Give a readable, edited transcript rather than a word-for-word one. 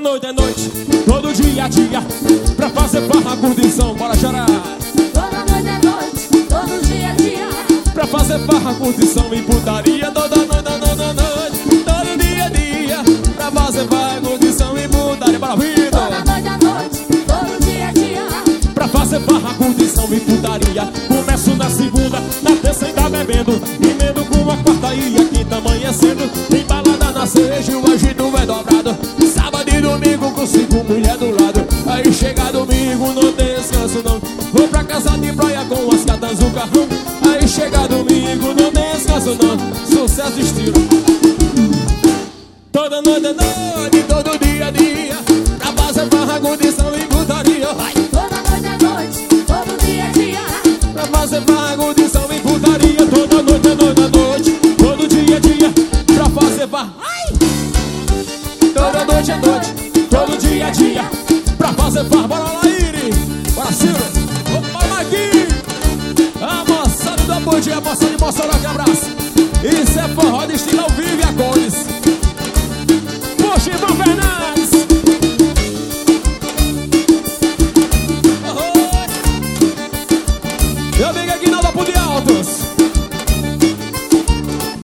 noite é noite, todo dia é dia, pra fazer farra, curtição, bora chorar. Toda noite é noite, todo dia é dia, pra fazer farra, curtição e putaria. Toda noite, toda noite, todo dia é dia, pra fazer farra, curtição e putaria. Bora, vida! toda noite é noite, todo dia é dia, Pra fazer farra, curtição e putaria. Começo na segunda, na terça ainda bebendo, emendo com a quarta e a quinta amanhecendo. Tem balada na cereja, o agito é dobrado. Sábado e domingo com 5 mulheres do lado. Aí chega domingo, não tem descanso não. Vou pra casa de praia com as gatas no carrão. Aí chega domingo, não tem descanso não. Sucesso de estilo. Toda noite é noite, todo dia é dia, pra fazer farra, curtição e putaria. Vai! toda noite é noite, todo dia é dia, Pra fazer farra, curtição e putaria. Toda noite é noite, é noite, todo dia é dia, pra fazer farra. Ai! Toda noite é noite, todo dia é dia, pra fazer farra. Bora lá, Iri! Bora, Ciro! Opa, Marquinhos! A moçada do Abudi, a moçada de Mossoró, que abraço! Isso é forró de estilo ao vivo.